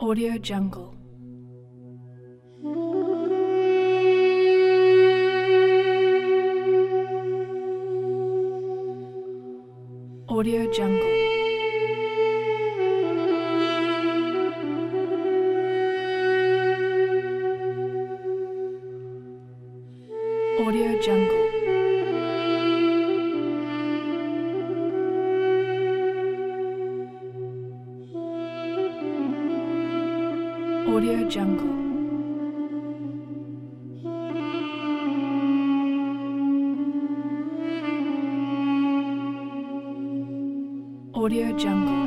Audio Jungle. Audio Jungle. Audio Jungle. Audio Jungle. Audio Jungle.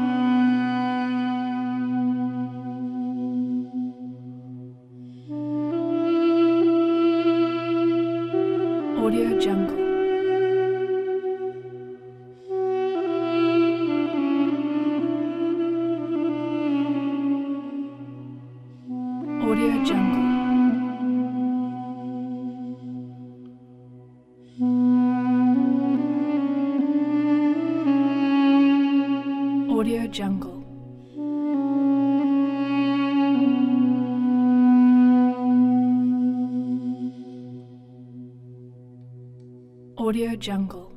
Audio Jungle. Audio Jungle. Audio Jungle. Audio Jungle.